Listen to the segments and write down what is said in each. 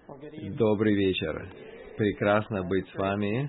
Добрый вечер. Прекрасно быть с вами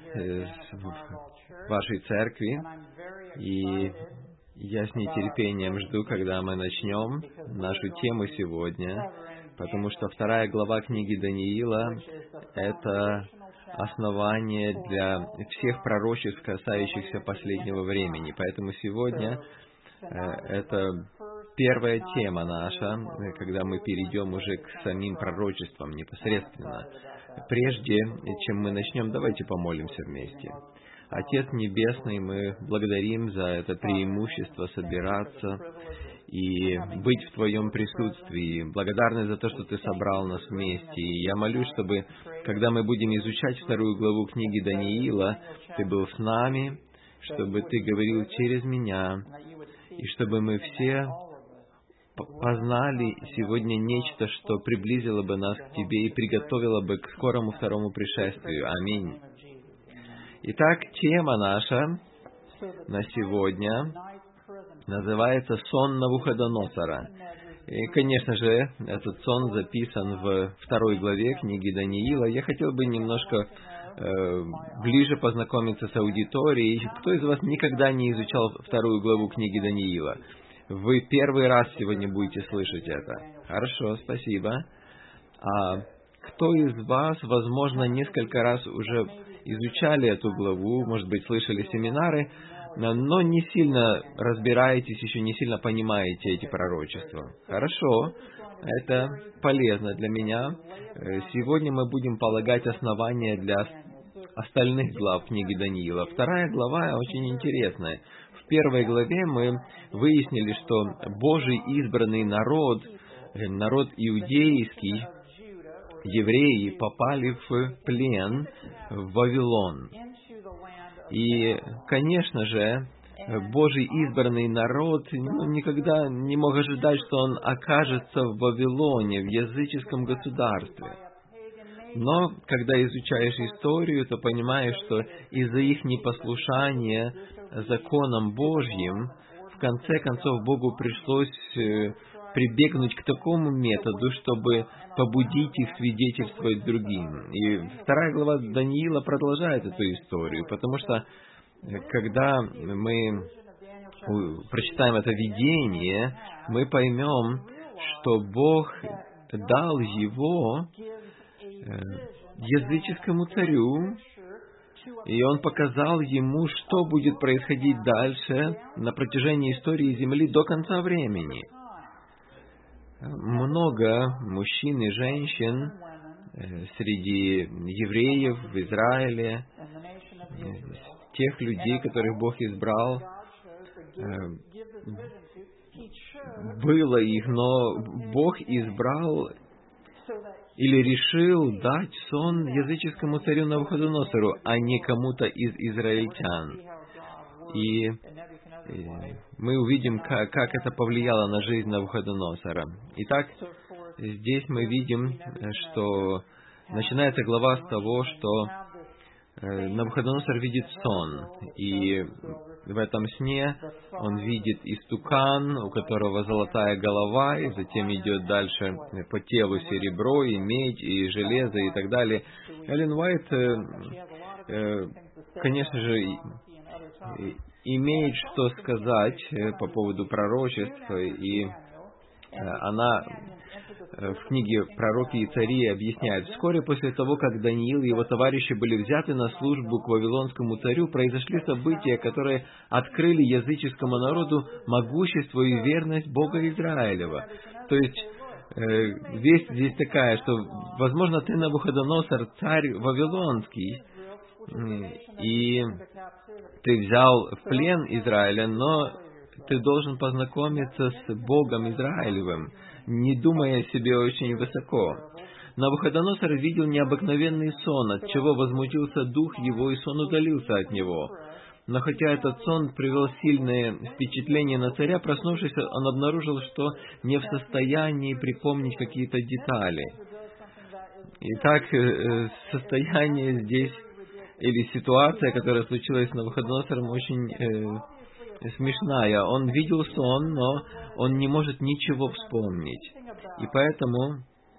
в вашей церкви. И я с нетерпением жду, когда мы начнем нашу тему сегодня, потому что 2 глава книги Даниила — это основание для всех пророчеств, касающихся последнего времени. Поэтому сегодня это первая тема наша, когда мы перейдем уже к самим пророчествам непосредственно. Прежде чем мы начнем, давайте помолимся вместе. Отец Небесный, мы благодарим за это преимущество собираться и быть в Твоем присутствии. Благодарны за то, что Ты собрал нас вместе. И я молюсь, чтобы, когда мы будем изучать 2 главу книги Даниила, Ты был с нами, чтобы Ты говорил через меня, и чтобы мы все познали сегодня нечто, что приблизило бы нас к Тебе и приготовило бы к скорому второму пришествию. Аминь. Итак, тема наша на сегодня называется «Сон Навуходоносора». И, конечно же, этот сон записан в 2 главе книги Даниила. Я хотел бы немножко ближе познакомиться с аудиторией. Кто из вас никогда не изучал 2 главу книги Даниила? Вы первый раз сегодня будете слышать это. Хорошо, спасибо. А кто из вас, возможно, несколько раз уже изучали эту главу, может быть, слышали семинары, но не сильно разбираетесь, еще не сильно понимаете эти пророчества? Хорошо, это полезно для меня. Сегодня мы будем полагать основания для остальных глав книги Даниила. 2 глава очень интересная. В 1 главе мы выяснили, что Божий избранный народ, народ иудейский, евреи, попали в плен в Вавилон. И, конечно же, Божий избранный народ никогда не мог ожидать, что он окажется в Вавилоне, в языческом государстве. Но, когда изучаешь историю, то понимаешь, что из-за их непослушания законам Божьим, в конце концов, Богу пришлось прибегнуть к такому методу, чтобы побудить их свидетельствовать другим. И 2 глава Даниила продолжает эту историю, потому что, когда мы прочитаем это видение, мы поймем, что Бог дал его языческому царю, и он показал ему, что будет происходить дальше на протяжении истории Земли до конца времени. Много мужчин и женщин среди евреев в Израиле, тех людей, которых Бог избрал, было их, но Бог избрал или решил дать сон языческому царю Навуходоносору, а не кому-то из израильтян. И мы увидим, как это повлияло на жизнь Навуходоносора. Итак, здесь мы видим, что начинается глава с того, что Навуходоносор видит сон, и в этом сне он видит истукан, у которого золотая голова, и затем идет дальше по телу серебро, и медь, и железо, и так далее. Эллен Уайт, конечно же, имеет что сказать по поводу пророчеств, и она в книге «Пророки и цари» объясняет: вскоре после того, как Даниил и его товарищи были взяты на службу к вавилонскому царю, произошли события, которые открыли языческому народу могущество и верность Бога Израилева. То есть, весть здесь такая, что, возможно, ты, Навуходоносор, царь вавилонский, и ты взял в плен Израиля, но ты должен познакомиться с Богом Израилевым, не думая о себе очень высоко. Навуходоносор видел необыкновенный сон, от чего возмутился дух его, и сон удалился от него. Но хотя этот сон привел сильное впечатление на царя, проснувшись, он обнаружил, что не в состоянии припомнить какие-то детали. Итак, состояние здесь, или ситуация, которая случилась с Навуходоносором, очень смешная. Он видел сон, но он не может ничего вспомнить. И поэтому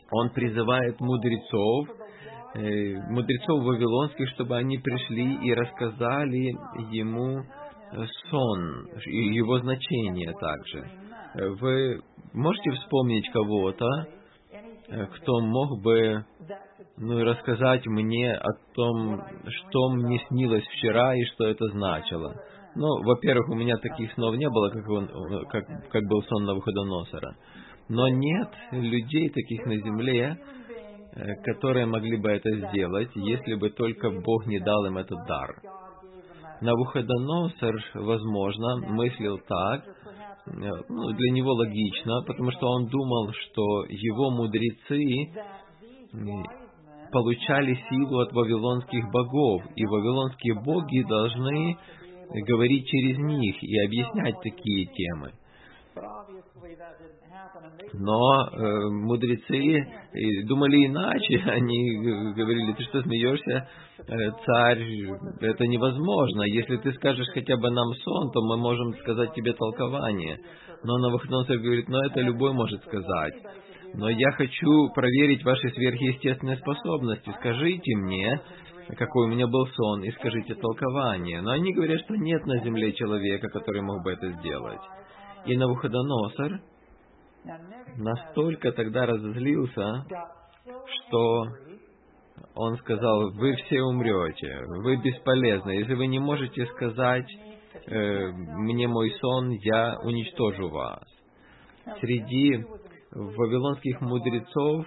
Он призывает мудрецов вавилонских, чтобы они пришли и рассказали ему сон и его значение также. Вы можете вспомнить кого-то, кто мог бы рассказать мне о том, что мне снилось вчера и что это значило? Во-первых, у меня таких снов не было, как был сон Навуходоносора. Но нет людей таких на земле, которые могли бы это сделать, если бы только Бог не дал им этот дар. Навуходоносор, возможно, мыслил так, для него логично, потому что он думал, что его мудрецы получали силу от вавилонских богов, и вавилонские боги должны говорить через них и объяснять такие темы. Но мудрецы думали иначе. Они говорили: ты что, смеешься, царь? Это невозможно. Если ты скажешь хотя бы нам сон, то мы можем сказать тебе толкование. Но Навуходоносор говорит: это любой может сказать. Но я хочу проверить ваши сверхъестественные способности. Скажите мне, какой у меня был сон, и скажите толкование. Но они говорят, что нет на земле человека, который мог бы это сделать. И Навуходоносор настолько тогда разозлился, что он сказал: вы все умрете, вы бесполезны. Если вы не можете сказать мне мой сон, я уничтожу вас. Среди вавилонских мудрецов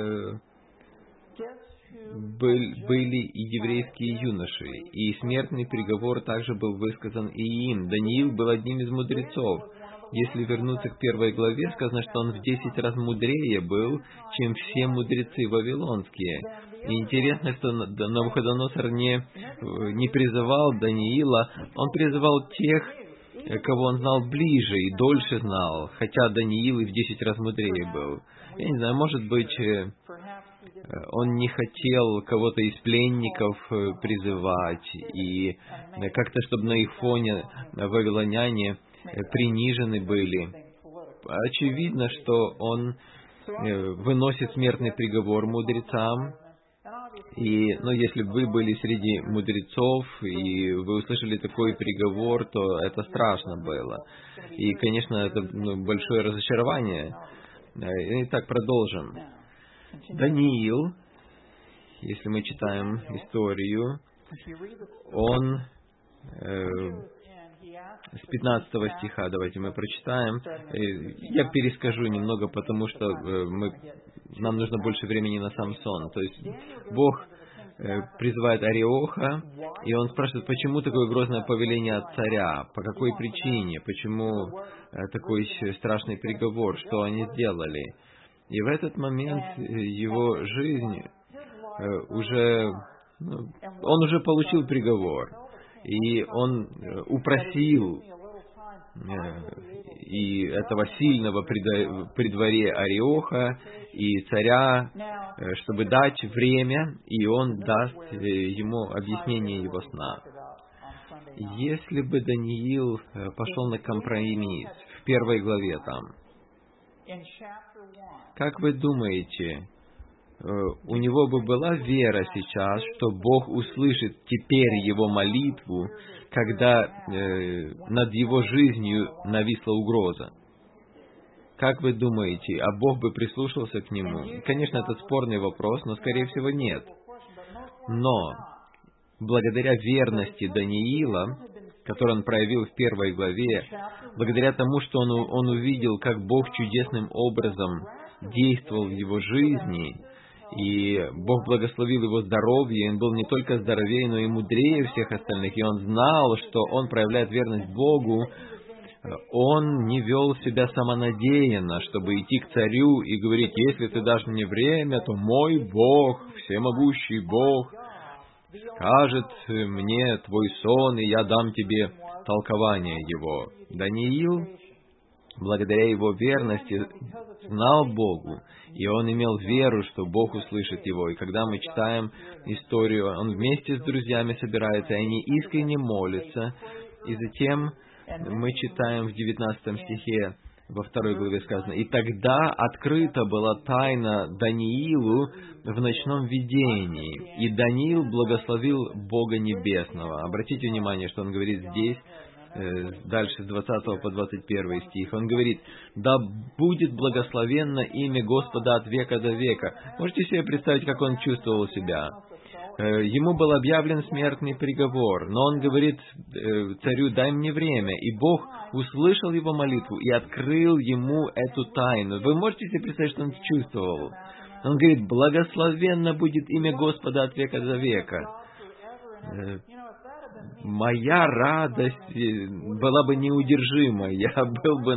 были и еврейские юноши, и смертный приговор также был высказан и им. Даниил был одним из мудрецов. Если вернуться к 1 главе, сказано, что он в 10 раз мудрее был, чем все мудрецы вавилонские. И интересно, что Навуходоносор не призывал Даниила, он призывал тех, кого он знал ближе и дольше знал, хотя Даниил и в 10 раз мудрее был. Я не знаю, может быть, он не хотел кого-то из пленников призывать, и как-то, чтобы на их фоне вавилоняне принижены были. Очевидно, что он выносит смертный приговор мудрецам. И, если бы вы были среди мудрецов, и вы услышали такой приговор, то это страшно было. И, конечно, это большое разочарование. Итак, продолжим. Даниил, если мы читаем историю, он с 15 стиха, давайте мы прочитаем. Я перескажу немного, потому что нам нужно больше времени на сам сон. То есть Бог призывает Ариоха, и он спрашивает, почему такое грозное повеление от царя, по какой причине, почему такой страшный приговор, что они сделали. И в этот момент его жизнь он уже получил приговор. И он упросил и этого сильного при дворе Ариоха и царя, чтобы дать время, и он даст ему объяснение его сна. Если бы Даниил пошел на компромисс в 1 главе там, как вы думаете, у него бы была вера сейчас, что Бог услышит теперь его молитву, когда над его жизнью нависла угроза? Как вы думаете, а Бог бы прислушался к нему? Конечно, это спорный вопрос, но, скорее всего, нет. Но благодаря верности Даниила, которую он проявил в 1 главе, благодаря тому, что он увидел, как Бог чудесным образом действовал в его жизни, и Бог благословил его здоровье, и он был не только здоровее, но и мудрее всех остальных, и он знал, что он проявляет верность Богу, он не вел себя самонадеянно, чтобы идти к царю и говорить: если ты дашь мне время, то мой Бог, всемогущий Бог, скажет мне твой сон, и я дам тебе толкование его. Даниил, благодаря его верности, знал Богу, и он имел веру, что Бог услышит его. И когда мы читаем историю, он вместе с друзьями собирается, и они искренне молятся. И затем мы читаем в 19 стихе: во 2 главе сказано: «И тогда открыта была тайна Даниилу в ночном видении, и Даниил благословил Бога Небесного». Обратите внимание, что он говорит здесь, дальше с 20 по 21 стих. Он говорит: «Да будет благословенно имя Господа от века до века». Можете себе представить, как он чувствовал себя? Ему был объявлен смертный приговор, но он говорит царю: «Дай мне время». И Бог услышал его молитву и открыл ему эту тайну. Вы можете себе представить, что он чувствовал? Он говорит: «Благословенно будет имя Господа от века до века». Моя радость была бы неудержима. Я был бы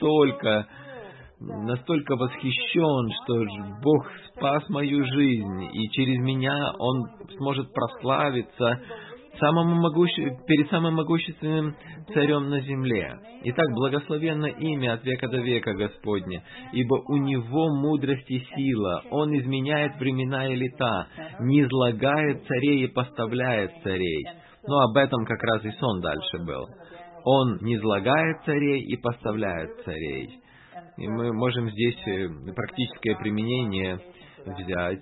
настолько восхищен, что Бог спас мою жизнь, и через меня Он сможет прославиться перед самым могущественным царем на земле. Итак, благословенно имя от века до века Господне, ибо у Него мудрость и сила, Он изменяет времена и лета, низлагает царей и поставляет царей. Но об этом как раз и сон дальше был. Он низлагает царей и поставляет царей. И мы можем здесь практическое применение взять.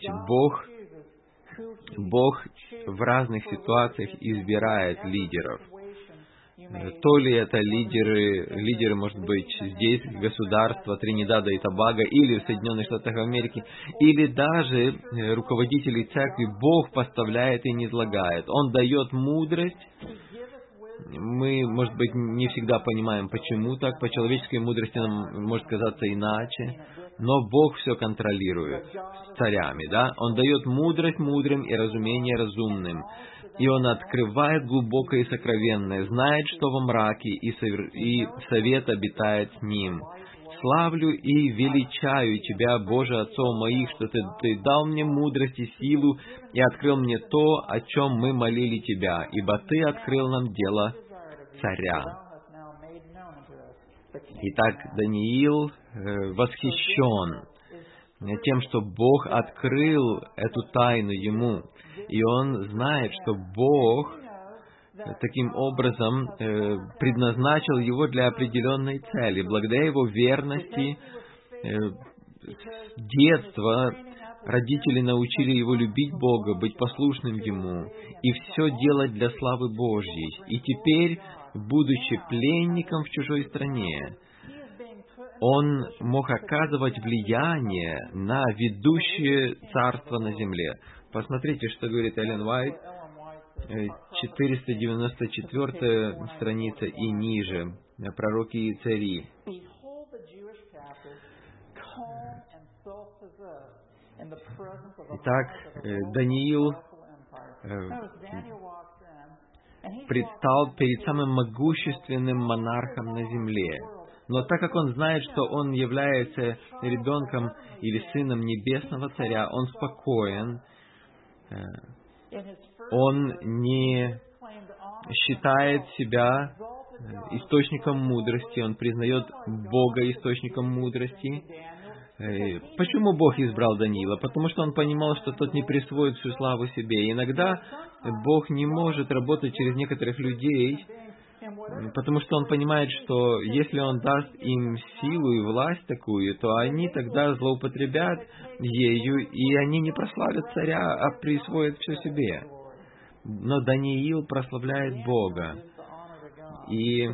Бог в разных ситуациях избирает лидеров. То ли это лидеры, может быть, здесь, государства Тринидада и Тобаго, или в Соединенных Штатах Америки, или даже руководителей церкви Бог поставляет и низлагает. Он дает мудрость. Мы, может быть, не всегда понимаем, почему так. По человеческой мудрости нам может казаться иначе. Но Бог все контролирует с царями, да? Он дает мудрость мудрым и разумение разумным. И Он открывает глубокое и сокровенное, знает, что во мраке, и совет обитает с Ним. Славлю и величаю Тебя, Боже, Отцов моих, что Ты дал мне мудрость и силу, и открыл мне то, о чем мы молили Тебя, ибо Ты открыл нам дело царя. Итак, Даниил восхищен тем, что Бог открыл эту тайну ему, и он знает, что Бог таким образом предназначил его для определенной цели. Благодаря его верности с детства родители научили его любить Бога, быть послушным Ему и все делать для славы Божьей. И теперь, будучи пленником в чужой стране, он мог оказывать влияние на ведущее царство на земле. Посмотрите, что говорит Эллен Уайт, 494 страница и ниже, пророки и цари. Итак, Даниил предстал перед самым могущественным монархом на земле. Но так как он знает, что он является ребенком или сыном небесного царя, он спокоен, он не считает себя источником мудрости, он признает Бога источником мудрости. Почему Бог избрал Даниила? Потому что он понимал, что тот не присвоит всю славу себе. И иногда Бог не может работать через некоторых людей, потому что он понимает, что если он даст им силу и власть такую, то они тогда злоупотребят ею, и они не прославят царя, а присвоят все себе. Но Даниил прославляет Бога. И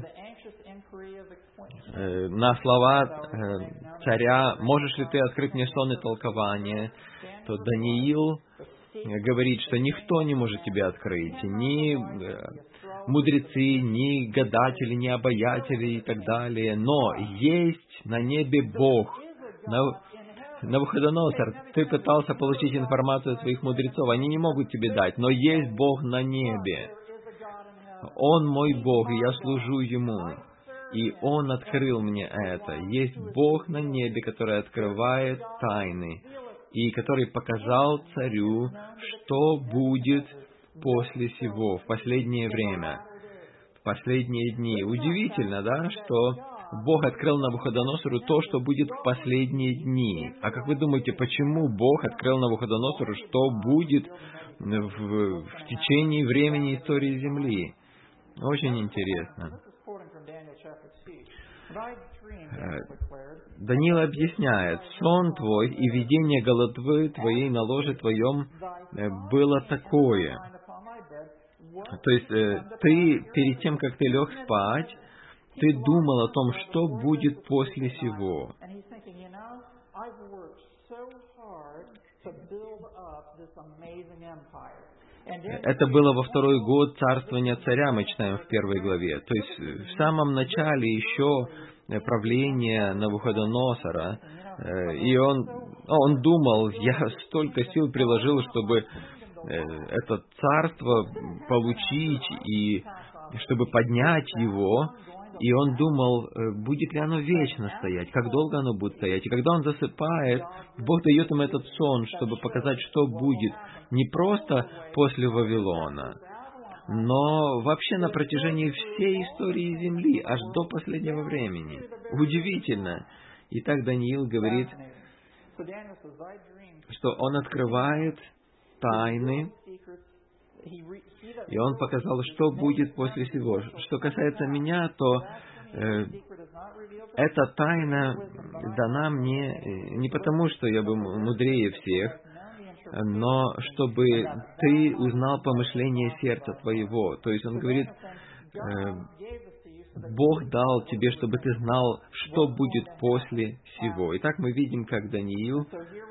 на слова царя: «Можешь ли ты открыть мне сон и толкование?», то Даниил говорит, что никто не может тебе открыть, ни мудрецы, ни гадатели, ни обаятели и так далее. Но есть на небе Бог. Навуходоносор, ты пытался получить информацию от своих мудрецов, они не могут тебе дать, но есть Бог на небе. Он мой Бог, и я служу Ему. И Он открыл мне это. Есть Бог на небе, который открывает тайны, и который показал царю, что будет после сего, в последнее время, в последние дни. Удивительно, да, что Бог открыл Навуходоносору то, что будет в последние дни. А как вы думаете, почему Бог открыл Навуходоносору, что будет в течение времени истории Земли? Очень интересно. Даниил объясняет: сон твой и видение головы твоей на ложе твоем было такое. То есть ты перед тем, как ты лег спать, ты думал о том, что будет после сего. Это было во 2-й год царствования царя, мы читаем в 1 главе. То есть в самом начале еще правления Навуходоносора, и он думал: я столько сил приложил, чтобы это царство получить и чтобы поднять его. И он думал, будет ли оно вечно стоять, как долго оно будет стоять. И когда он засыпает, Бог дает ему этот сон, чтобы показать, что будет не просто после Вавилона, но вообще на протяжении всей истории Земли, аж до последнего времени. Удивительно. Итак, Даниил говорит, что он открывает тайны, и он показал, что будет после всего. Что касается меня, то эта тайна дана мне не потому, что я бы мудрее всех, но чтобы ты узнал помышление сердца твоего. То есть он говорит, Бог дал тебе, чтобы ты знал, что будет после всего. Итак, мы видим, как Даниил,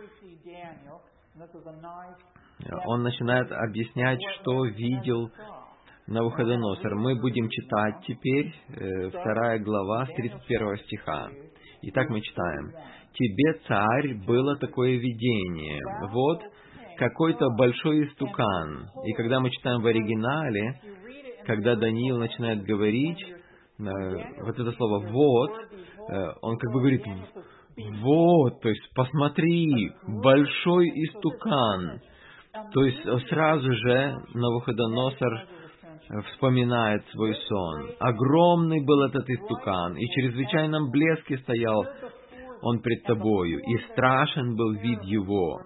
он начинает объяснять, что видел Навуходоносор. Мы будем читать теперь 2 глава с 31 стиха. Итак, мы читаем. «Тебе, царь, было такое видение. Вот какой-то большой истукан». И когда мы читаем в оригинале, когда Даниил начинает говорить, вот это слово «вот», он как бы говорит «вот», то есть «посмотри, большой истукан». То есть сразу же Навуходоносор вспоминает свой сон. Огромный был этот истукан, и в чрезвычайном блеске стоял он пред тобою, и страшен был вид его.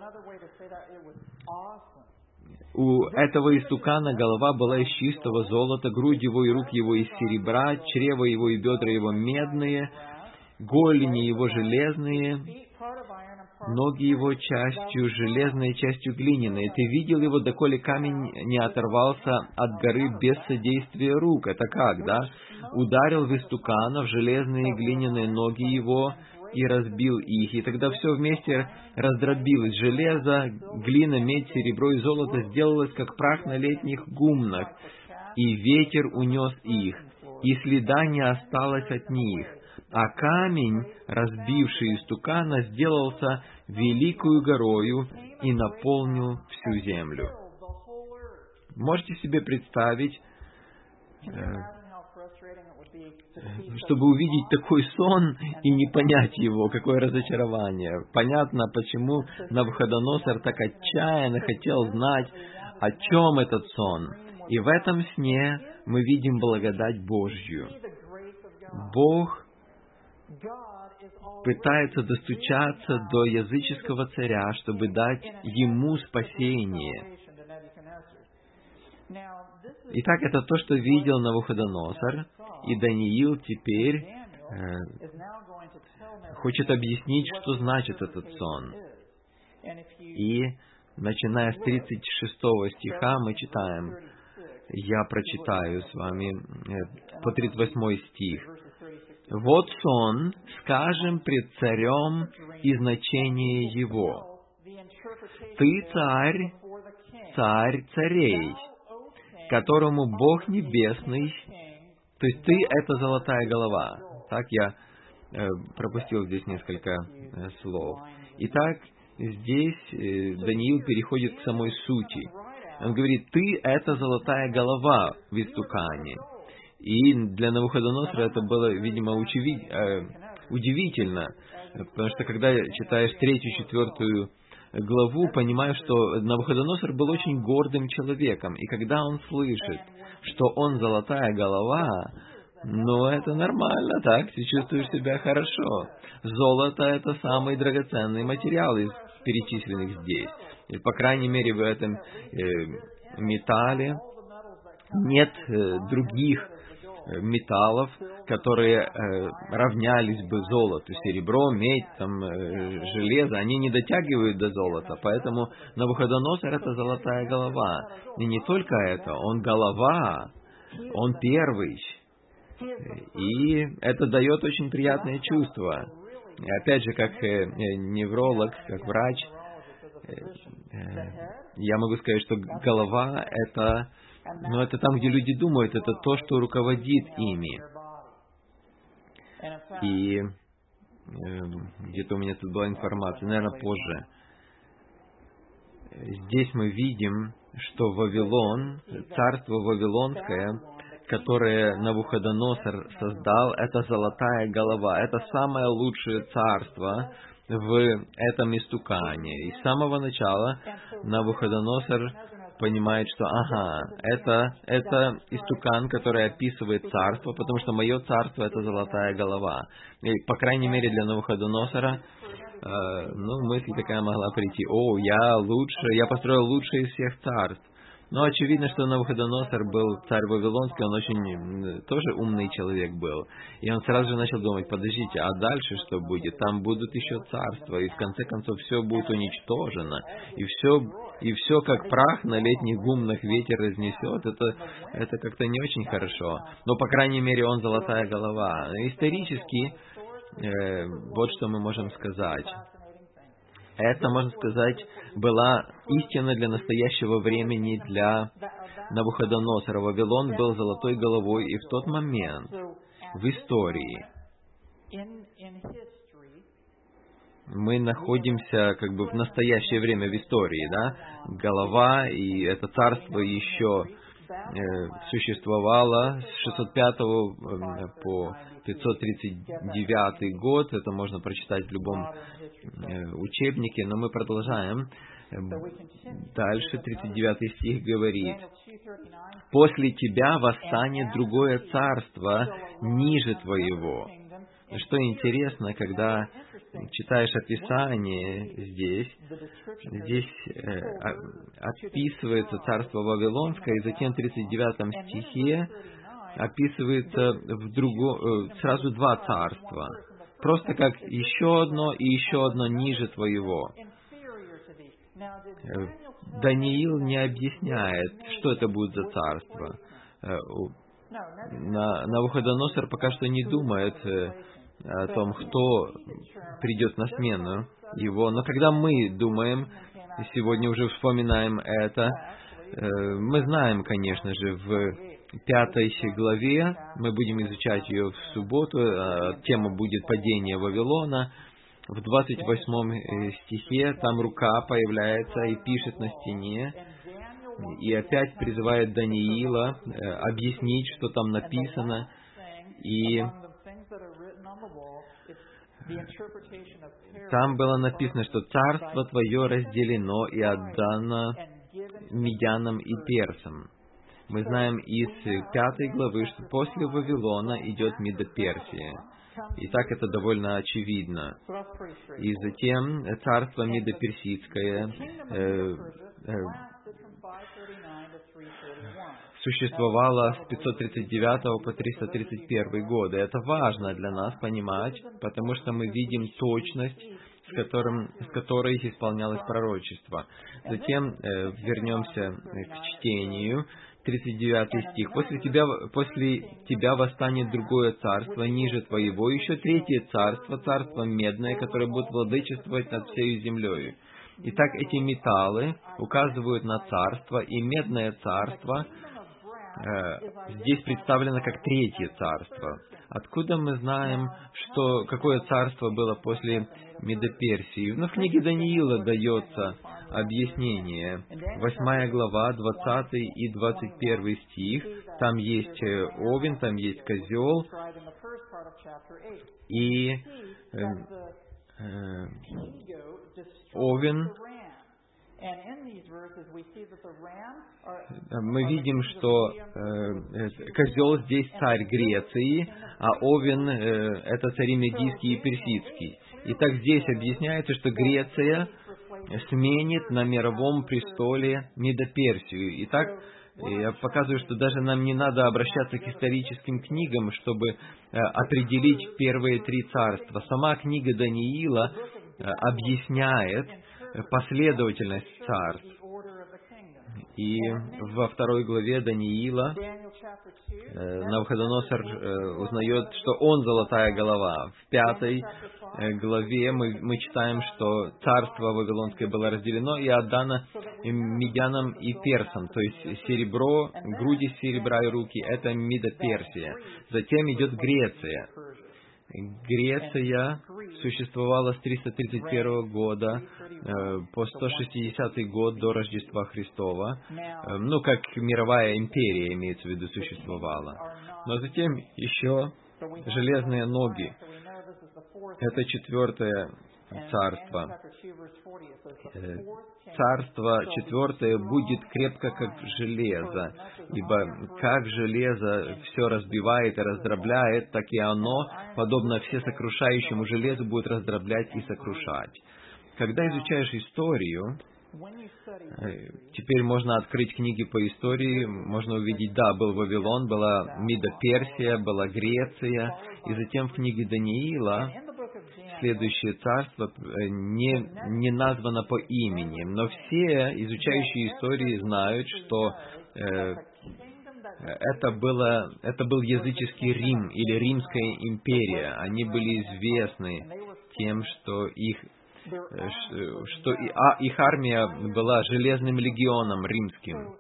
У этого истукана голова была из чистого золота, грудь его и рук его из серебра, чрево его и бедра его медные, голени его железные, ноги его частью железной, частью глиняной. Ты видел его, доколе камень не оторвался от горы без содействия рук. Это как, да? Ударил в истукана, в железные и глиняные ноги его и разбил их. И тогда все вместе раздробилось. Железо, глина, медь, серебро и золото сделалось, как прах на летних гумнах. И ветер унес их, и следа не осталось от них. А камень, разбивший истукана, сделался великою горою и наполнил всю землю. Можете себе представить, чтобы увидеть такой сон и не понять его, какое разочарование. Понятно, почему Навуходоносор так отчаянно хотел знать, о чем этот сон. И в этом сне мы видим благодать Божью. Бог пытается достучаться до языческого царя, чтобы дать ему спасение. Итак, это то, что видел Навуходоносор, и Даниил теперь хочет объяснить, что значит этот сон. И, начиная с 36 стиха, мы читаем, я прочитаю с вами по 38 стих. «Вот сон, скажем пред царем и значение его. Ты царь, царь царей, которому Бог Небесный...» То есть ты — это золотая голова. Так, я пропустил здесь несколько слов. Итак, здесь Даниил переходит к самой сути. Он говорит, ты — это золотая голова в истукане. И для Навуходоносора это было, видимо, удивительно, потому что когда читаешь 3-4 главу, понимаешь, что Навуходоносор был очень гордым человеком, и когда он слышит, что он золотая голова, ну, это нормально, так, ты чувствуешь себя хорошо. Золото — это самый драгоценный материал из перечисленных здесь. И, по крайней мере, в этом металле нет других металлов, которые равнялись бы золоту. Серебро, медь, железо, они не дотягивают до золота. Поэтому Навуходоносор — это золотая голова. И не только это, он голова, он первый. И это дает очень приятное чувство. И опять же, как невролог, как врач, я могу сказать, что голова — это там, где люди думают, это то, что руководит ими. И где-то у меня тут была информация, наверное, позже. Здесь мы видим, что Вавилон, царство Вавилонское, которое Навуходоносор создал, это золотая голова. Это самое лучшее царство в этом истукане. И с самого начала Навуходоносор понимает, что это истукан, который описывает царство, потому что мое царство — это золотая голова. И, по крайней мере, для Навуходоносора мысль такая могла прийти: я построил лучшее из всех царств. Но очевидно, что Навуходоносор был царь Вавилонский, он очень тоже умный человек был. И он сразу же начал думать: подождите, а дальше что будет? Там будут еще царства, и в конце концов все будет уничтожено. И все как прах на летних гумнах ветер разнесет. Это как-то не очень хорошо. Но, по крайней мере, он золотая голова. Исторически, вот что мы можем сказать. Это, можно сказать, была истина для настоящего времени для Навуходоносора. Вавилон был золотой головой, и в тот момент, в истории, мы находимся как бы в настоящее время в истории, да? Голова, и это царство еще существовало с 605 по 539 год. Это можно прочитать в любом учебнике, но мы продолжаем. Дальше 39 стих говорит: «После тебя восстанет другое царство ниже твоего». Что интересно, когда читаешь описание здесь описывается царство Вавилонское, и затем в 39 стихе описывается сразу два царства. Просто как еще одно и еще одно ниже твоего. Даниил не объясняет, что это будет за царство. Навуходоносор пока что не думает о том, кто придет на смену его. Но когда мы думаем, сегодня уже вспоминаем это, мы знаем, конечно же, в 5 главе, мы будем изучать ее в субботу, тема будет «Падение Вавилона». В 28 стихе там рука появляется и пишет на стене, и опять призывает Даниила объяснить, что там написано. И там было написано, что царство твое разделено и отдано медянам и персам. Мы знаем из 5 главы, что после Вавилона идет Медоперсия. И так это довольно очевидно. И затем царство Медоперсидское существовало с 539 по 331 годы. Это важно для нас понимать, потому что мы видим точность, с которой исполнялось пророчество. Затем вернемся к чтению. 39 стих. «После тебя восстанет другое царство, ниже твоего, еще третье царство, царство медное, которое будет владычествовать над всей землею». Итак, эти металлы указывают на царство, и медное царство здесь представлено как третье царство. Откуда мы знаем, какое царство было после Медоперсии? В книге Даниила дается объяснение. 8 глава, 20 и 21 стих. Там есть Овен, там есть козел. И Овен, мы видим, что козел здесь царь Греции, а Овен — это цари Медийский и Персидский. Итак, здесь объясняется, что Греция сменит на мировом престоле Медоперсию. Итак, И я показываю, что даже нам не надо обращаться к историческим книгам, чтобы определить первые три царства. Сама книга Даниила объясняет последовательность царств. И во второй главе Даниила Навуходоносор узнает, что он золотая голова. В пятой главе мы читаем, что царство Вавилонское было разделено и отдано медянам и персам. То есть серебро, груди серебра и руки — это Мидо-Персия. Затем идет Греция. Греция существовала с 331 года по 160 год до Рождества Христова. Как мировая империя, имеется в виду, существовала. Но затем еще железные ноги. Это четвертое царство. Царство четвертое будет крепко, как железо, ибо как железо все разбивает и раздробляет, так и оно, подобно всесокрушающему железу, будет раздроблять и сокрушать. Когда изучаешь историю, теперь можно открыть книги по истории, можно увидеть, был Вавилон, была Мидо-Персия, была Греция, и затем в книге Даниила следующее царство не названо по имени, но все изучающие истории знают, что это был языческий Рим или Римская империя. Они были известны тем, что их армия была железным легионом римским.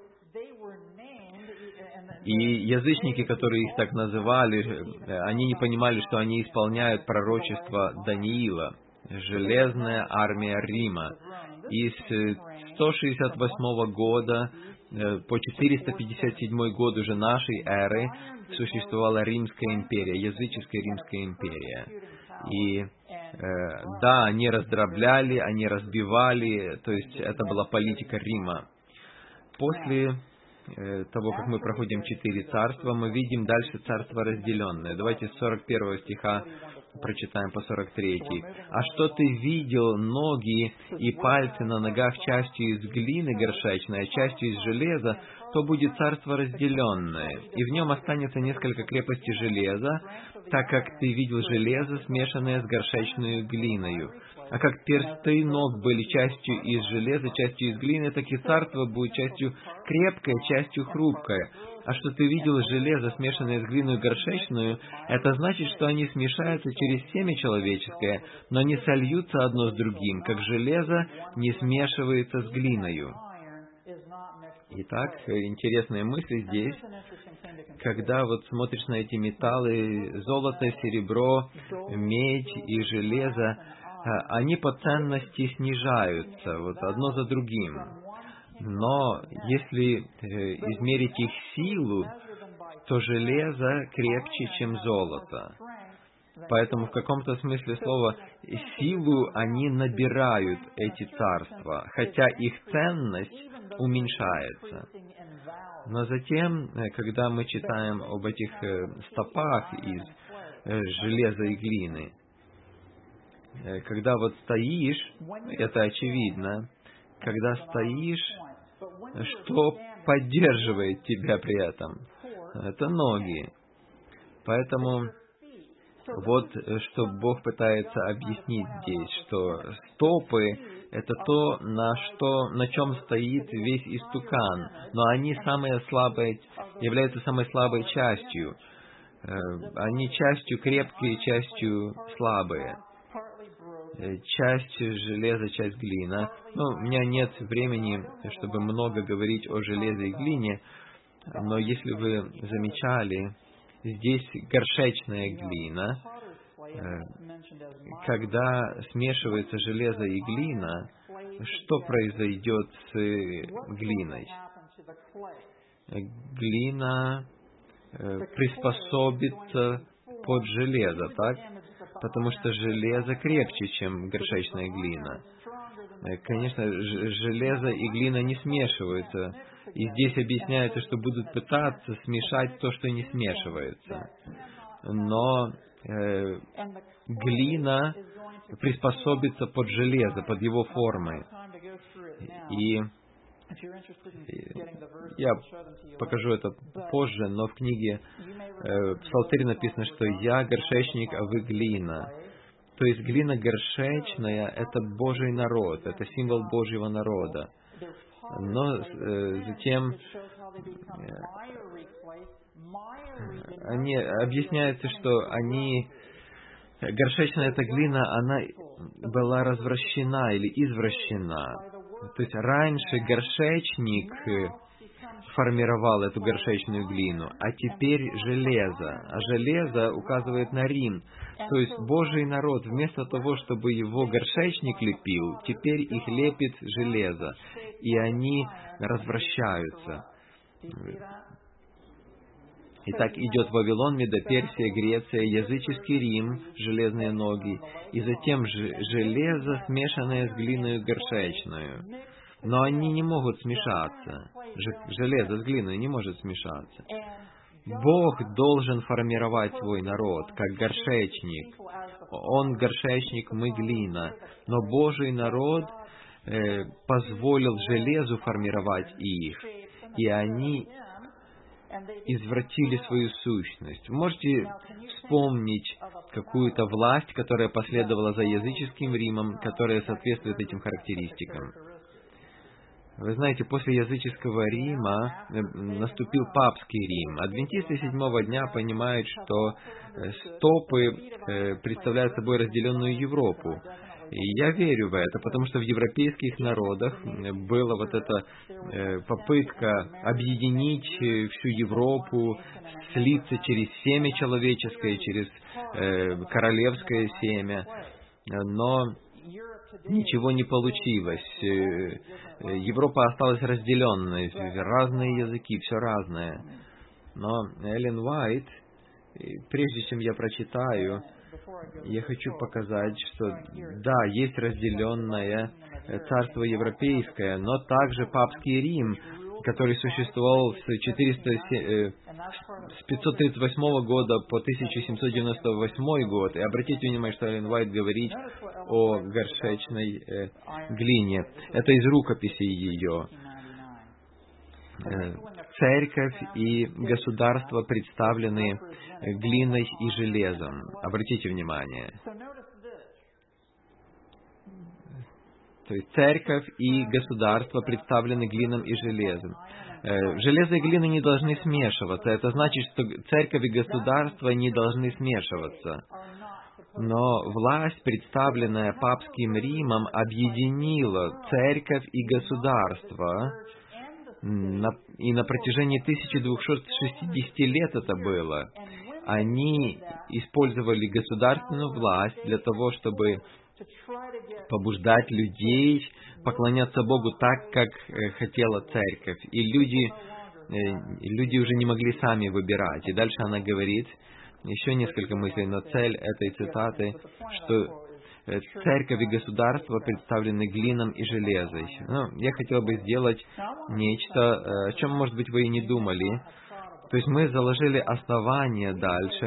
И язычники, которые их так называли, они не понимали, что они исполняют пророчество Даниила, железная армия Рима. И с 168 года по 457 год уже нашей эры существовала Римская империя, языческая Римская империя. И они раздробляли, они разбивали, то есть это была политика Рима. После того, как мы проходим 4 царства, мы видим дальше царство разделенное. Давайте с 41 стиха прочитаем по 43. «А что ты видел ноги и пальцы на ногах частью из глины горшечной, а частью из железа, то будет царство разделенное, и в нем останется несколько крепостей железа, так как ты видел железо, смешанное с горшечной глиною. А как персты ног были частью из железа, частью из глины, так и царство будет частью крепкое, частью хрупкое. А что ты видел железо, смешанное с глиной горшечную, это значит, что они смешаются через семя человеческое, но не сольются одно с другим, как железо не смешивается с глиною». Итак, интересные мысли здесь. Когда смотришь на эти металлы, золото, серебро, медь и железо, они по ценности снижаются, одно за другим. Но если измерить их силу, то железо крепче, чем золото. Поэтому в каком-то смысле слова силу они набирают, эти царства, хотя их ценность уменьшается. Но затем, когда мы читаем об этих стопах из железа и глины, когда стоишь, это очевидно, когда стоишь, что поддерживает тебя при этом? Это ноги. Поэтому что Бог пытается объяснить здесь, что стопы — это то, на чем стоит весь истукан, но они являются самой слабой частью. Они частью крепкие, частью слабые. Часть железа, часть глина. У меня нет времени, чтобы много говорить о железе и глине, но если вы замечали, здесь горшечная глина. Когда смешивается железо и глина, что произойдет с глиной? Глина приспособится под железо, так? Потому что железо крепче, чем горшечная глина. Конечно, железо и глина не смешиваются. И здесь объясняется, что будут пытаться смешать то, что не смешивается. Но глина приспособится под железо, под его формы. И Я покажу это позже, но в книге в Псалтыре написано, что «Я горшечник, а вы глина». То есть глина горшечная — это Божий народ, это символ Божьего народа. Но затем они объясняется, что горшечная эта глина, она была развращена или извращена. То есть раньше горшечник формировал эту горшечную глину, а теперь железо. А железо указывает на Рим. То есть Божий народ, вместо того, чтобы его горшечник лепил, теперь их лепит железо. И они развращаются. Итак, идет Вавилон, Медоперсия, Греция, языческий Рим, железные ноги, и затем железо, смешанное с глиной горшечную. Но они не могут смешаться. Железо с глиной не может смешаться. Бог должен формировать свой народ, как горшечник. Он горшечник, мы глина. Но Божий народ позволил железу формировать их, и они извратили свою сущность. Вы можете вспомнить какую-то власть, которая последовала за языческим Римом, которая соответствует этим характеристикам. Вы знаете, после языческого Рима наступил папский Рим. Адвентисты седьмого дня понимают, что стопы представляют собой разделенную Европу. И я верю в это, потому что в европейских народах была вот эта попытка объединить всю Европу, слиться через семя человеческое, через королевское семя, но ничего не получилось. Европа осталась разделенной, разные языки, все разное. Но Эллен Уайт, прежде чем я прочитаю, я хочу показать, что да, есть разделенное царство европейское, но также папский Рим, который существовал с 538 года по 1798 год. И обратите внимание, что Эллен Уайт говорит о горшечной глине. Это из рукописи ее. Церковь и государство представлены глиной и железом. Обратите внимание. То есть церковь и государство представлены глином и железом. Железо и глина не должны смешиваться. Это значит, что церковь и государство не должны смешиваться. Но власть, представленная папским Римом, объединила церковь и государство. И на протяжении 1260 лет это было. Они использовали государственную власть для того, чтобы побуждать людей поклоняться Богу так, как хотела церковь. И люди уже не могли сами выбирать. И дальше она говорит, еще несколько мыслей, но цель этой цитаты, что церковь и государство представлены глином и железом. Я хотел бы сделать нечто, о чем, может быть, вы и не думали. То есть мы заложили основание дальше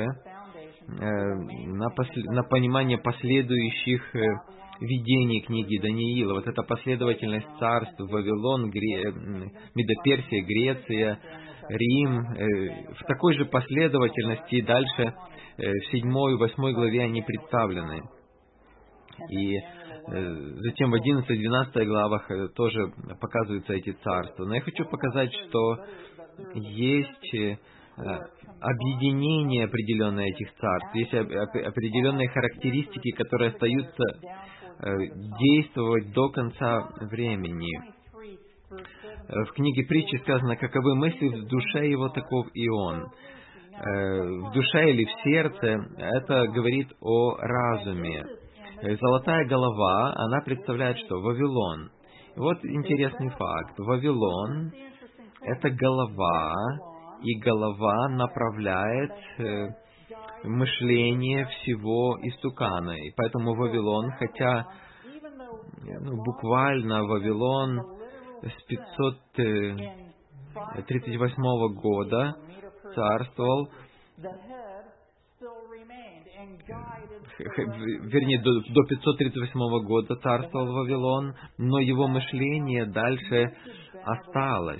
на понимание последующих видений книги Даниила. Вот эта последовательность царств: Вавилон, Медоперсия, Греция, Рим. В такой же последовательности дальше в 7 и 8 главе они представлены. И затем в 11-12 главах тоже показываются эти царства. Но я хочу показать, что есть объединение определенное этих царств, есть определенные характеристики, которые остаются действовать до конца времени. В книге Притчи сказано: «Каковы мысли в душе его, таков и он». В душе или в сердце это говорит о разуме. Золотая голова, она представляет что? Вавилон. Вот интересный факт. Вавилон — это голова, и голова направляет мышление всего истукана. И поэтому Вавилон, хотя буквально Вавилон с 538 года царствовал, вернее, до 538 года царствовал Вавилон, но его мышление дальше, осталось.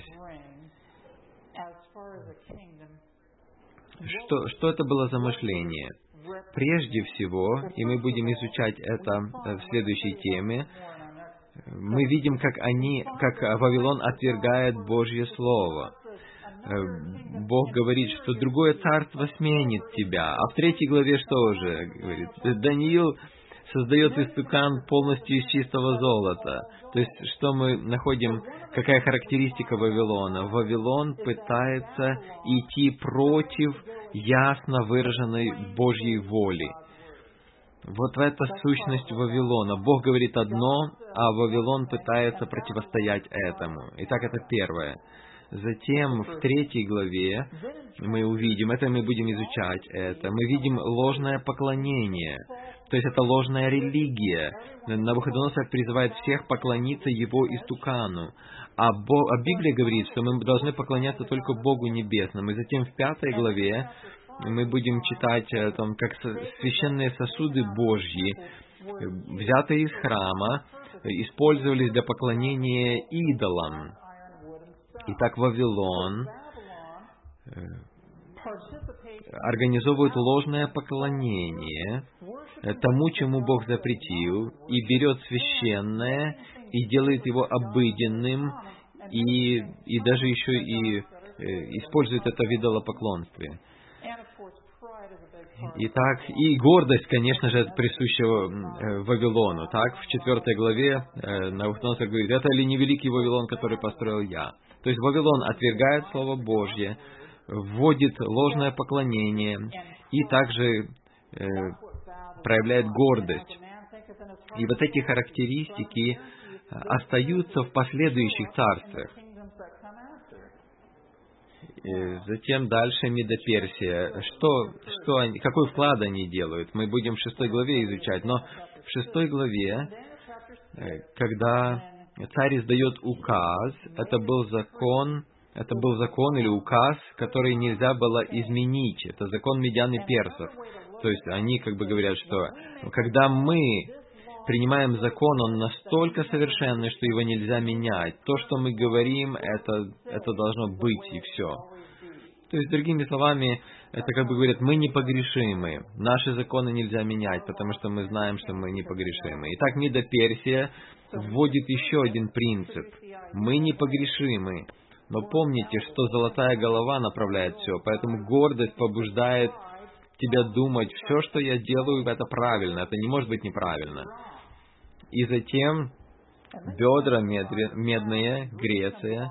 Что это было за мышление? Прежде всего, и мы будем изучать это в следующей теме, мы видим, как Вавилон отвергает Божье Слово. Бог говорит, что другое царство сменит тебя. А в 3 главе что же говорит? Даниил создает истукан полностью из чистого золота. То есть, что мы находим, какая характеристика Вавилона? Вавилон пытается идти против ясно выраженной Божьей воли. Вот в это сущность Вавилона. Бог говорит одно, а Вавилон пытается противостоять этому. Итак, это первое. Затем в 3 главе мы увидим, это мы будем изучать это, мы видим ложное поклонение, то есть это ложная религия. Навуходоносор призывает всех поклониться его истукану, а Библия говорит, что мы должны поклоняться только Богу Небесному. И затем в 5 главе мы будем читать о том, как священные сосуды Божьи, взятые из храма, использовались для поклонения идолам. Итак, Вавилон организовывает ложное поклонение тому, чему Бог запретил, и берет священное, и делает его обыденным, и даже еще и использует это в идолопоклонстве. Итак, и гордость, конечно же, присуща Вавилону. Так, в 4 главе Навуходоносор говорит, это ли не великий Вавилон, который построил я? То есть Вавилон отвергает Слово Божье, вводит ложное поклонение и также проявляет гордость. И вот эти характеристики остаются в последующих царствах. Затем дальше Медоперсия. Какой вклад они делают? Мы будем в 6 главе изучать, но в 6 главе, когда царь издает указ, это был закон или указ, который нельзя было изменить. Это закон медян и персов. То есть они говорят, что когда мы принимаем закон, он настолько совершенный, что его нельзя менять. То, что мы говорим, это должно быть, и все. То есть, другими словами, это говорят, мы непогрешимы. Наши законы нельзя менять, потому что мы знаем, что мы непогрешимы. Итак, Медоперсия вводит еще один принцип. Мы непогрешимы. Но помните, что золотая голова направляет все, поэтому гордость побуждает тебя думать, все, что я делаю, это правильно, это не может быть неправильно. И затем бедра медные, Греция.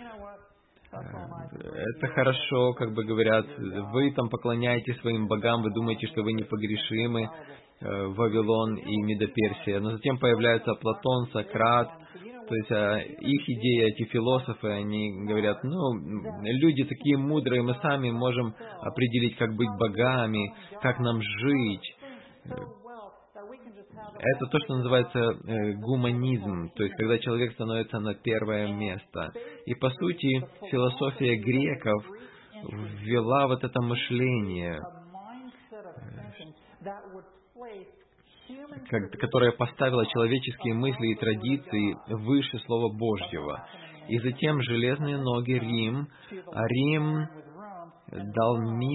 Это хорошо, говорят, вы там поклоняетесь своим богам, вы думаете, что вы непогрешимы, Вавилон и Медоперсия. Но затем появляются Платон, Сократ, то есть их идеи, эти философы, они говорят, люди такие мудрые, мы сами можем определить, как быть богами, как нам жить. Это то, что называется гуманизм, то есть когда человек становится на первое место. И по сути, философия греков ввела вот это мышление, которое поставило человеческие мысли и традиции выше Слова Божьего. И затем железные ноги Рим, а Рим дал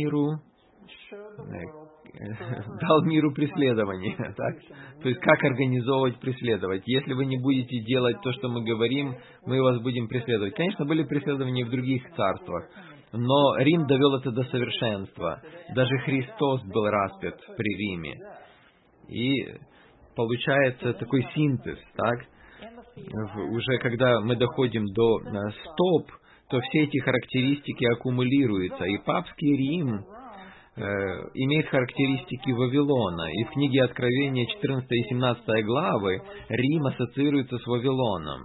миру преследование. Так? То есть, как организовывать преследовать. Если вы не будете делать то, что мы говорим, мы вас будем преследовать. Конечно, были преследования в других царствах, но Рим довел это до совершенства. Даже Христос был распят при Риме. И получается такой синтез, так? Уже когда мы доходим до стоп, то все эти характеристики аккумулируются. И папский Рим имеет характеристики Вавилона. И в книге Откровения 14 и 17 главы Рим ассоциируется с Вавилоном.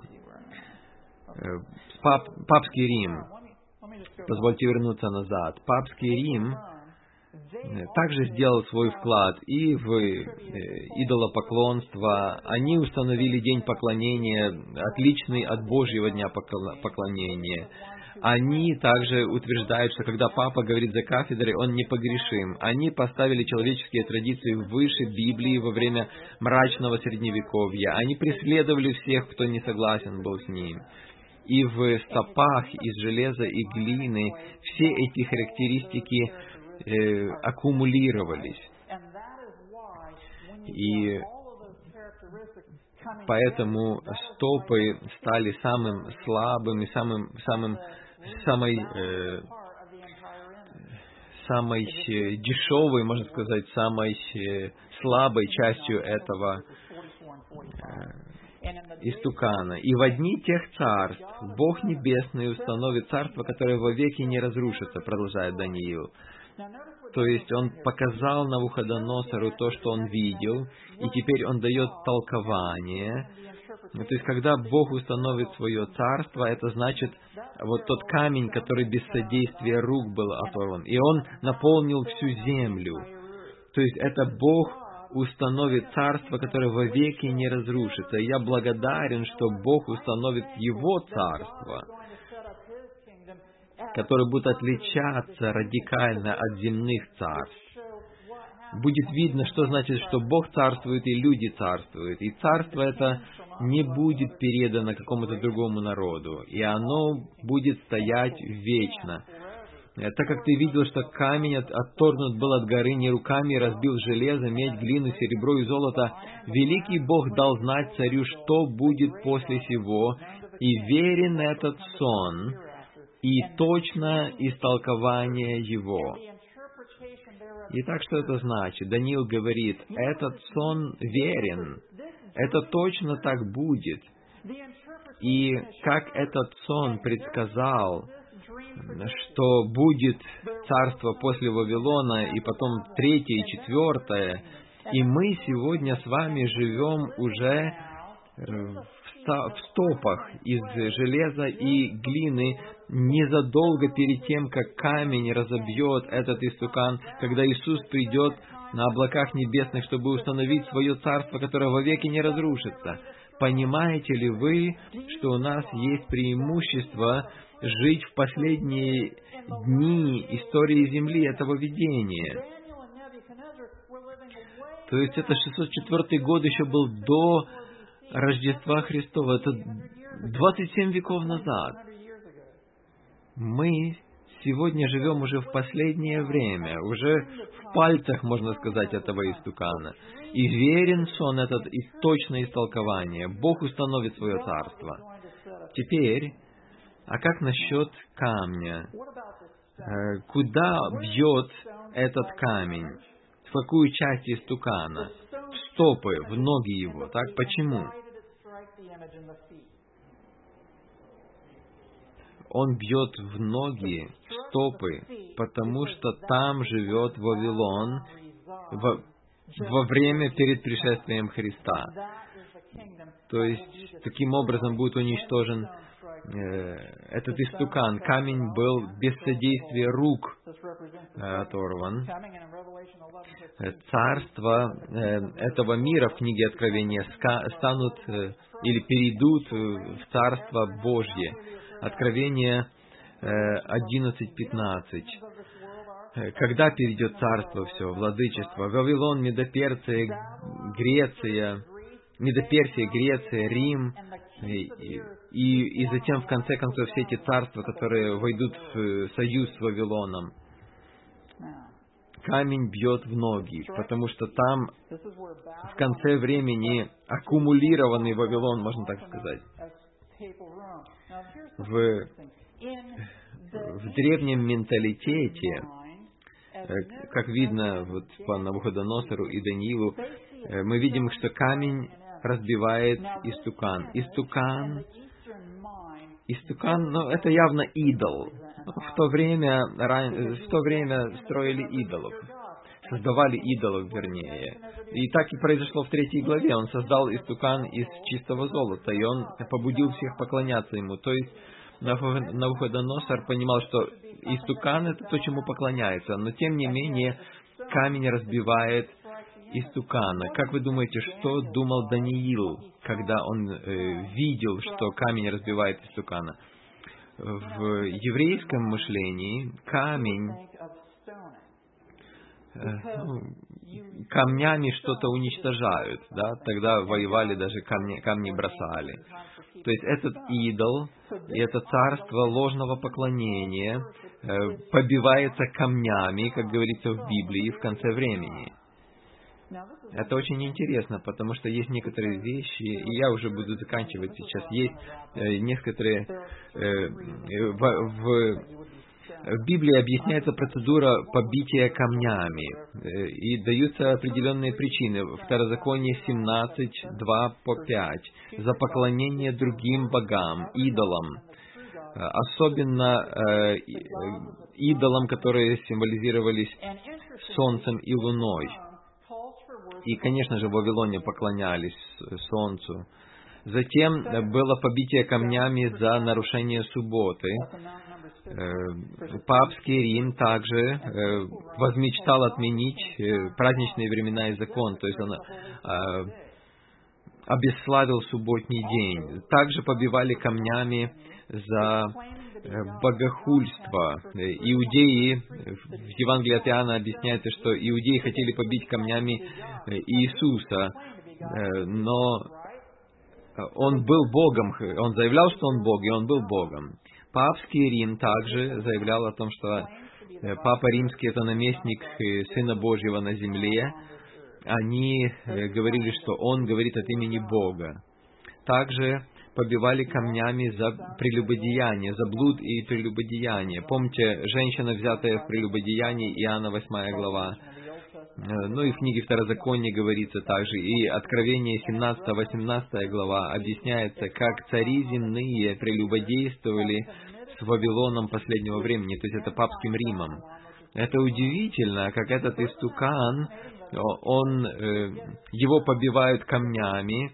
Папский Рим, позвольте вернуться назад, папский Рим также сделал свой вклад и в идолопоклонство. Они установили день поклонения, отличный от Божьего дня поклонения. Они также утверждают, что когда папа говорит за кафедрой, он непогрешим. Они поставили человеческие традиции выше Библии во время мрачного Средневековья. Они преследовали всех, кто не согласен был с ним. и в стопах из железа и глины все эти характеристики аккумулировались. И поэтому стопы стали самым слабым и самой дешевой, можно сказать, самой слабой частью этого истукана. И в дни тех царств Бог Небесный установит царство, которое вовеки не разрушится, продолжает Даниил. То есть он показал Навуходоносору то, что он видел, и теперь он дает толкование. То есть, когда Бог установит свое царство, это значит, вот тот камень, который без содействия рук был оторван, и он наполнил всю землю. То есть, это Бог установит царство, которое вовеки не разрушится. И я благодарен, что Бог установит Его царство, которое будет отличаться радикально от земных царств. Будет видно, что значит, что Бог царствует и люди царствуют. И царство это не будет передано какому-то другому народу, и оно будет стоять вечно. Так как ты видел, что камень отторгнут был от горы не руками, разбил железо, медь, глину, серебро и золото, великий Бог дал знать царю, что будет после сего, и верен этот сон, и точно истолкование его. Итак, что это значит? Даниил говорит, этот сон верен, это точно так будет. И как этот сон предсказал, что будет царство после Вавилона, и потом третье и четвертое, и мы сегодня с вами живем уже в стопах из железа и глины, незадолго перед тем, как камень разобьет этот истукан, когда Иисус придет на облаках небесных, чтобы установить свое царство, которое вовеки не разрушится. Понимаете ли вы, что у нас есть преимущество жить в последние дни истории Земли, этого видения? То есть это 604 год еще был до Рождества Христова. Это 27 веков назад. Мы сегодня живем уже в последнее время, уже в пальцах, можно сказать, этого истукана. И верен сон этот, и точное истолкование. Бог установит свое царство. Теперь, а как насчет камня? Куда бьет этот камень? В какую часть истукана? В стопы, в ноги его. Так почему? Он бьет в ноги, в стопы, потому что там живет Вавилон во время перед пришествием Христа. То есть, таким образом будет уничтожен этот истукан. Камень был без содействия рук оторван. Царства этого мира в книге Откровения станут или перейдут в Царство Божье. Откровение 11:15. Когда перейдет царство все, владычество? Вавилон, Медоперсия, Греция, Рим, и затем, в конце концов, все эти царства, которые войдут в союз с Вавилоном. Камень бьет в ноги, потому что там, в конце времени, аккумулированный Вавилон, можно так сказать. В древнем менталитете, как видно вот по Навуходоносору и Даниилу, мы видим, что камень разбивает истукан. Истукан, ну, это явно идол. В то время строили идолов. Создавали идолов, вернее. И так и произошло в 3 главе. Он создал истукан из чистого золота, и он побудил всех поклоняться ему. То есть Навуходоносор понимал, что истукан — это то, чему поклоняется, но тем не менее камень разбивает истукана. Как вы думаете, что думал Даниил, когда он видел, что камень разбивает истукана? В еврейском мышлении камень, камнями что-то уничтожают, да, тогда воевали, даже камни бросали. То есть этот идол и это царство ложного поклонения побивается камнями, как говорится в Библии, в конце времени. Это очень интересно, потому что есть некоторые вещи, и я уже буду заканчивать сейчас, есть некоторые... В Библии объясняется процедура побития камнями, и даются определенные причины. Второзаконие 17, 2 по 5. За поклонение другим богам, идолам. Особенно идолам, которые символизировались солнцем и луной. И, конечно же, в Вавилоне поклонялись солнцу. Затем было побитие камнями за нарушение субботы. Папский Рим также возмечтал отменить праздничные времена и закон, то есть он обесславил субботний день. Также побивали камнями за богохульство. Иудеи, в Евангелии от Иоанна объясняется, что иудеи хотели побить камнями Иисуса, но Он был Богом, Он заявлял, что Он Бог, и Он был Богом. Папский Рим также заявлял о том, что Папа Римский — это наместник Сына Божьего на земле. Они говорили, что Он говорит от имени Бога. Также побивали камнями за прелюбодеяние, за блуд и прелюбодеяние. Помните, женщина, взятая в прелюбодеянии, Иоанна 8 глава. Ну и в книге Второзакония говорится также, и Откровение 17-18 глава объясняется, как цари земные прелюбодействовали с Вавилоном последнего времени, то есть это папским Римом. Это удивительно, как этот истукан, его побивают камнями,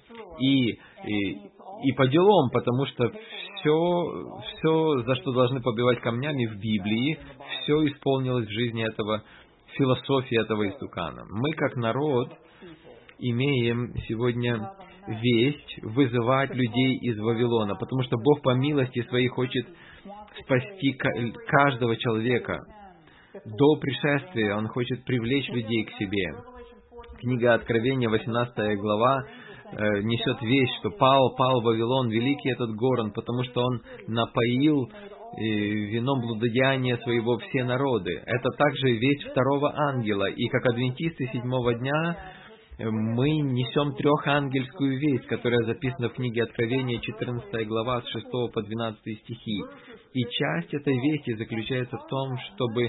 и по делам, потому что все, за что должны побивать камнями в Библии, все исполнилось в жизни этого философии этого истукана. Мы, как народ, имеем сегодня весть вызывать людей из Вавилона, потому что Бог по милости Своей хочет спасти каждого человека. До пришествия Он хочет привлечь людей к себе. Книга Откровения, 18 глава, несет весть, что пал Вавилон, великий этот город, потому что он напоил вином блудодеяния своего все народы. Это также весть второго ангела. И как адвентисты седьмого дня мы несем трехангельскую весть, которая записана в книге Откровения, 14 глава, с 6 по 12 стихи. И часть этой вести заключается в том, чтобы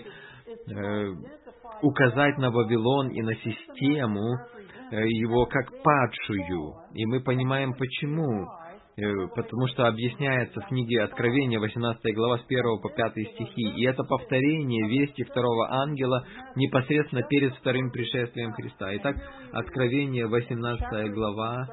указать на Вавилон и на систему его как падшую. И мы понимаем, почему. Потому что объясняется в книге Откровения, 18 глава, с 1 по 5 стихи. И это повторение вести второго ангела непосредственно перед вторым пришествием Христа. Итак, Откровение, 18 глава,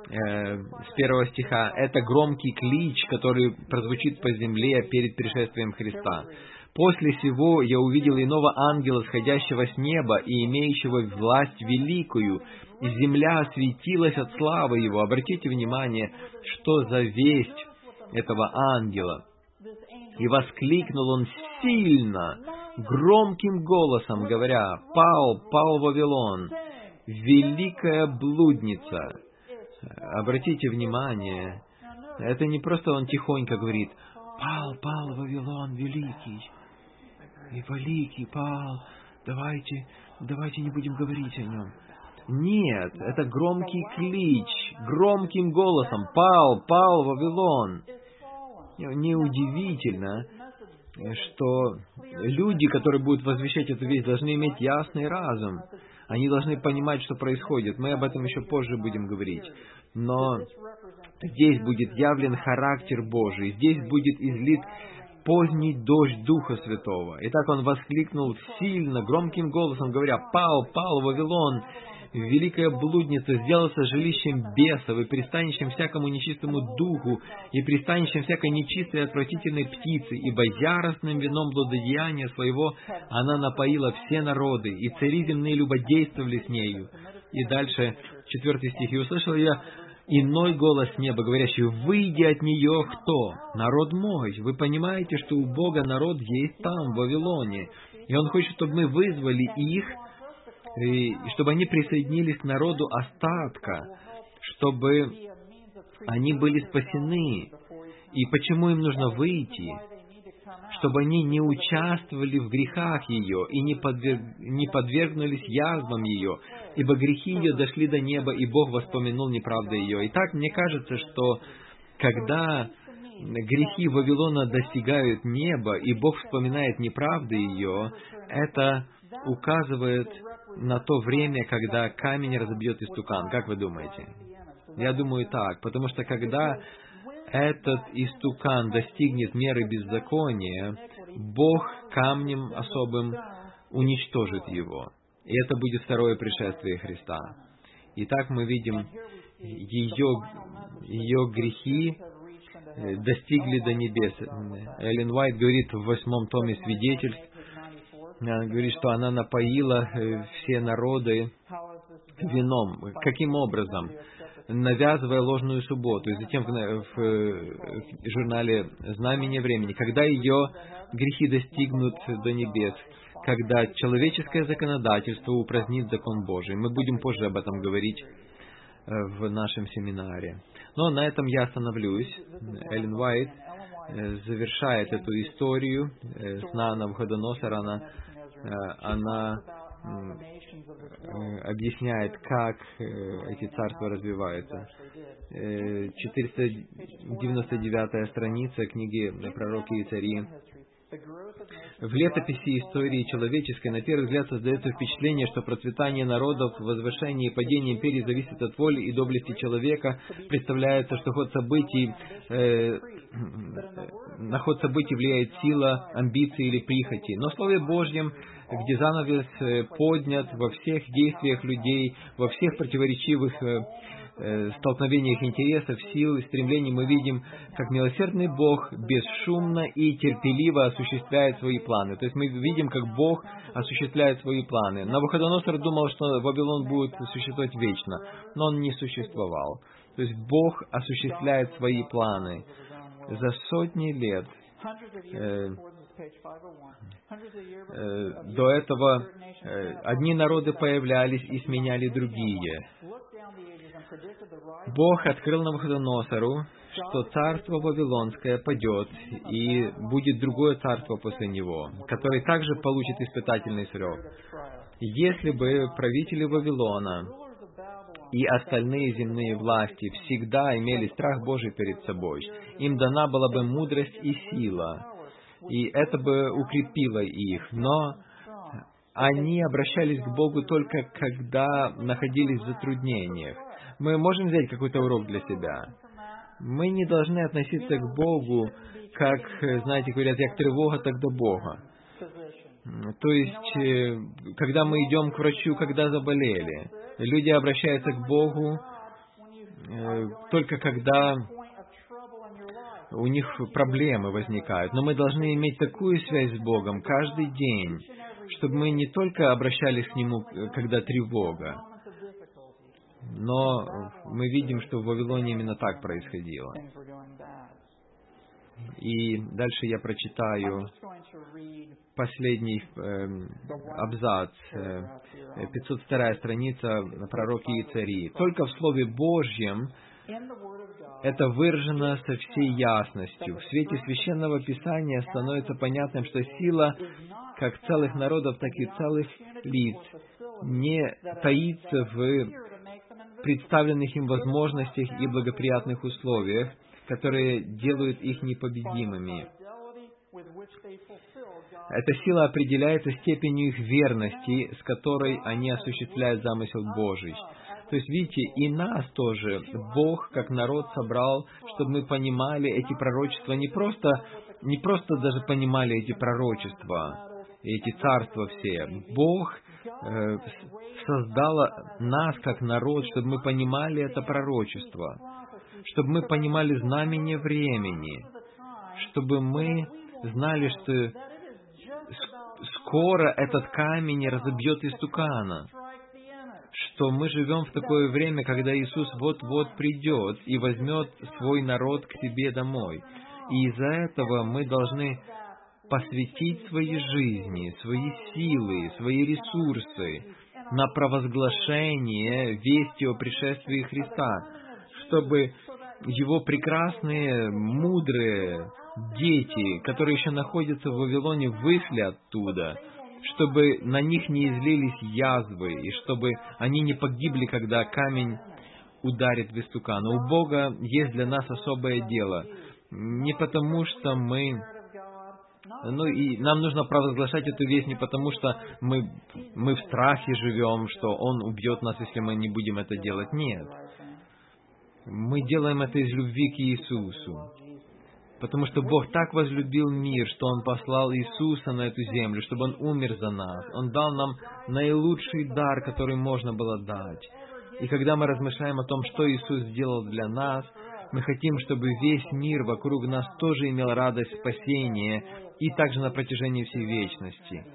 с 1 стиха. Это громкий клич, который прозвучит по земле перед пришествием Христа. «После сего я увидел иного ангела, сходящего с неба и имеющего власть великую, и земля осветилась от славы его». Обратите внимание, что за весть этого ангела. «И воскликнул он сильно, громким голосом, говоря: пал Вавилон, великая блудница». Обратите внимание, это не просто он тихонько говорит: пал Вавилон великий, и великий пал, давайте не будем говорить о нем. Нет, это громкий клич, громким голосом: пал Вавилон. Неудивительно, что люди, которые будут возвещать эту весть, должны иметь ясный разум. Они должны понимать, что происходит. Мы об этом еще позже будем говорить. Но здесь будет явлен характер Божий, здесь будет излит поздний дождь Духа Святого. Итак, он воскликнул сильно, громким голосом, говоря: пал Вавилон, великая блудница, сделался жилищем бесов и пристанищем всякому нечистому духу, и пристанищем всякой нечистой и отвратительной птицы, ибо яростным вином блудодеяния своего она напоила все народы, и цари земные любодействовали с нею». И дальше, 4 стих. «И услышал я иной голос неба, говорящий: выйди от нее кто? Народ мой». Вы понимаете, что у Бога народ есть там, в Вавилоне. И Он хочет, чтобы мы вызвали их и чтобы они присоединились к народу остатка, чтобы они были спасены. И почему им нужно выйти? Чтобы они не участвовали в грехах ее и не подвергнулись язвам ее, ибо грехи ее дошли до неба, и Бог воспомянул неправды ее. Итак, мне кажется, что когда грехи Вавилона достигают неба, и Бог вспоминает неправды ее, это указывает на то время, когда камень разобьет истукан. Как вы думаете? Я думаю так, потому что когда этот истукан достигнет меры беззакония, Бог камнем особым уничтожит его. И это будет второе пришествие Христа. Итак, мы видим, ее грехи достигли до небес. Эллен Уайт говорит в 8 томе «Свидетельств», она говорит, что она напоила все народы вином. Каким образом? Навязывая ложную субботу. И затем в журнале «Знамение времени», когда ее грехи достигнут до небес, когда человеческое законодательство упразднит закон Божий. Мы будем позже об этом говорить в нашем семинаре. Но на этом я остановлюсь. Эллен Уайт завершает эту историю сна Навуходоносора. Она объясняет, как эти царства развиваются. 499 страница книги «Пророки и цари». В летописи истории человеческой на первый взгляд создается впечатление, что процветание народов, возвышение и падение империи зависит от воли и доблести человека. Представляется, что на ход событий влияет сила, амбиции или прихоти. Но в Слове Божьем, где занавес поднят во всех действиях людей, во всех противоречивых столкновениях интересов, сил и стремлений, мы видим, как милосердный Бог бесшумно и терпеливо осуществляет свои планы. То есть мы видим, как Бог осуществляет свои планы. Навуходоносор думал, что Вавилон будет существовать вечно, но он не существовал. То есть Бог осуществляет свои планы. За сотни лет до этого одни народы появлялись и сменяли другие. Бог открыл Навуходоносору, что царство Вавилонское падет, и будет другое царство после него, которое также получит испытательный срок. Если бы правители Вавилона и остальные земные власти всегда имели страх Божий перед собой, им дана была бы мудрость и сила, и это бы укрепило их, но они обращались к Богу только когда находились в затруднениях. Мы можем взять какой-то урок для себя. Мы не должны относиться к Богу, как, знаете, говорят, як тревога, так до Бога. То есть, когда мы идем к врачу, когда заболели, люди обращаются к Богу только когда у них проблемы возникают. Но мы должны иметь такую связь с Богом каждый день, чтобы мы не только обращались к Нему, когда тревога, но мы видим, что в Вавилоне именно так происходило. И дальше я прочитаю последний абзац, 502 страница «Пророки и цари». «Только в Слове Божьем это выражено со всей ясностью. В свете Священного Писания становится понятным, что сила как целых народов, так и целых лиц не таится в представленных им возможностях и благоприятных условиях, которые делают их непобедимыми. Эта сила определяется степенью их верности, с которой они осуществляют замысел Божий. То есть, видите, и нас тоже Бог, как народ, собрал, чтобы мы понимали эти пророчества, не просто даже понимали эти пророчества, эти царства все. Бог создал нас, как народ, чтобы мы понимали это пророчество, чтобы мы понимали знамение времени, чтобы мы знали, что скоро этот камень разобьет истукана, что мы живем в такое время, когда Иисус вот-вот придет и возьмет свой народ к себе домой. И из-за этого мы должны посвятить свои жизни, свои силы, свои ресурсы на провозглашение вести о пришествии Христа, чтобы Его прекрасные, мудрые дети, которые еще находятся в Вавилоне, вышли оттуда, чтобы на них не излились язвы, и чтобы они не погибли, когда камень ударит в истукан. У Бога есть для нас особое дело. Не потому, что и нам нужно провозглашать эту весть не потому, что мы в страхе живем, что Он убьет нас, если мы не будем это делать. Нет. Мы делаем это из любви к Иисусу. Потому что Бог так возлюбил мир, что Он послал Иисуса на эту землю, чтобы Он умер за нас. Он дал нам наилучший дар, который можно было дать. И когда мы размышляем о том, что Иисус сделал для нас, мы хотим, чтобы весь мир вокруг нас тоже имел радость спасения, и также на протяжении всей вечности.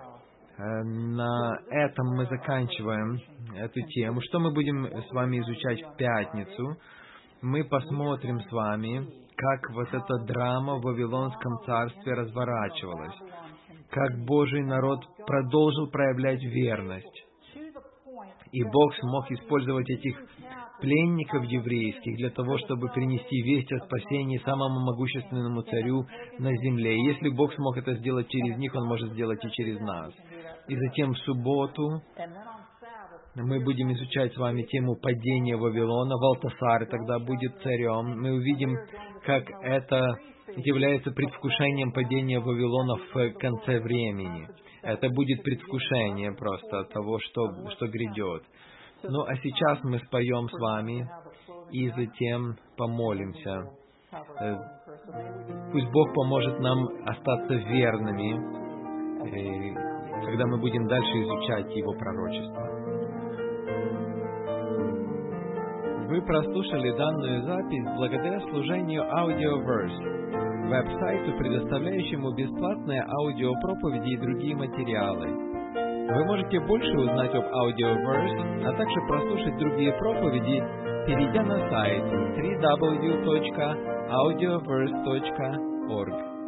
На этом мы заканчиваем эту тему. Что мы будем с вами изучать в пятницу? Мы посмотрим с вами, как вот эта драма в Вавилонском царстве разворачивалась, как Божий народ продолжил проявлять верность. И Бог смог использовать этих пленников еврейских для того, чтобы принести весть о спасении самому могущественному царю на земле. И если Бог смог это сделать через них, Он может сделать и через нас. И затем в субботу мы будем изучать с вами тему падения Вавилона. Валтасар тогда будет царем. Мы увидим, как это является предвкушением падения Вавилона в конце времени. Это будет предвкушение просто того, что грядет. Ну, а сейчас мы споем с вами и затем помолимся. Пусть Бог поможет нам остаться верными, когда мы будем дальше изучать Его пророчество. Вы прослушали данную запись благодаря служению Audioverse, веб-сайту, предоставляющему бесплатные аудиопроповеди и другие материалы. Вы можете больше узнать об Audioverse, а также прослушать другие проповеди, перейдя на сайт www.audioverse.org.